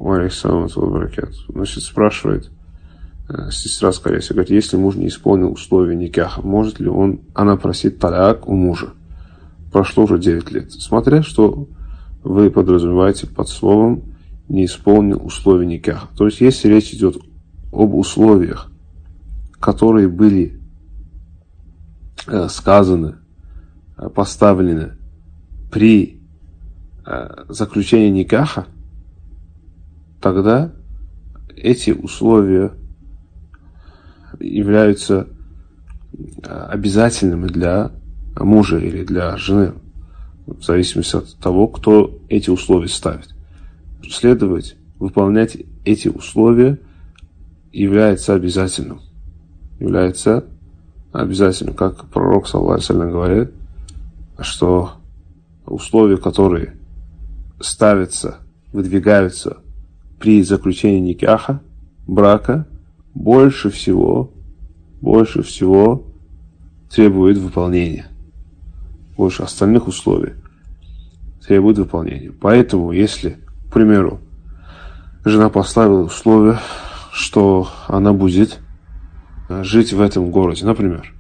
Значит, спрашивает сестра, скорее всего, говорит, если муж не исполнил условия никаха, может ли она просить таляк у мужа? Прошло уже 9 лет. Смотря, что вы подразумеваете под словом «не исполнил условия никаха». То есть, если речь идет об условиях, которые были сказаны, поставлены при заключении никаха, тогда эти условия являются обязательными для мужа или для жены, в зависимости от того, кто эти условия ставит. Следовать, выполнять эти условия является обязательным. Является обязательным. Как пророк, саллаллаху алейхи ва саллям, говорит, что условия, которые ставятся, выдвигаются при заключении никаха, брака, больше всего требует выполнения. Больше остальных условий требует выполнения. Поэтому, если, к примеру, жена поставила условие, что она будет жить в этом городе, например,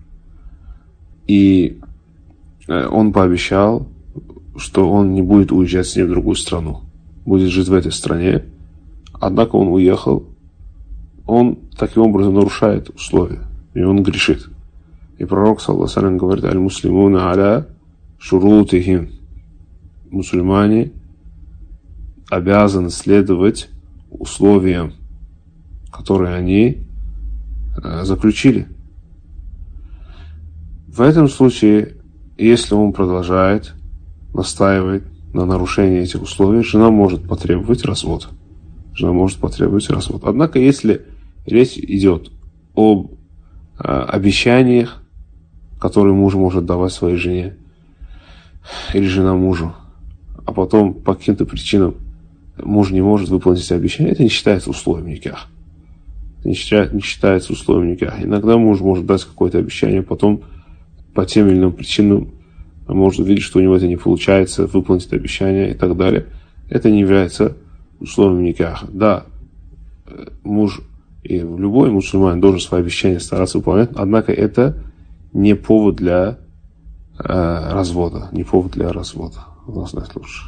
и он пообещал, что он не будет уезжать с ней в другую страну, будет жить в этой стране, однако он уехал, он таким образом нарушает условия, и он грешит. И пророк, саллаллаху алейхи ва саллям, говорит, аль-муслимуна аля шурутихим. Мусульмане обязаны следовать условиям, которые они заключили. В этом случае, если он продолжает настаивать на нарушении этих условий, жена может потребовать развод. Однако, если речь идет об обещаниях, которые муж может давать своей жене или жена мужу, а потом по каким-то причинам муж не может выполнить эти обещания, это не считается условием никаха. Не считается условием никаха. Иногда муж может дать какое-то обещание, потом по тем или иным причинам может увидеть, что у него это не получается, выполнить это обещание и так далее. Это не является условием никаха. Да, муж и любой мусульманин должен свои обещания стараться выполнять, однако это не повод для развода. Аллах знает лучше.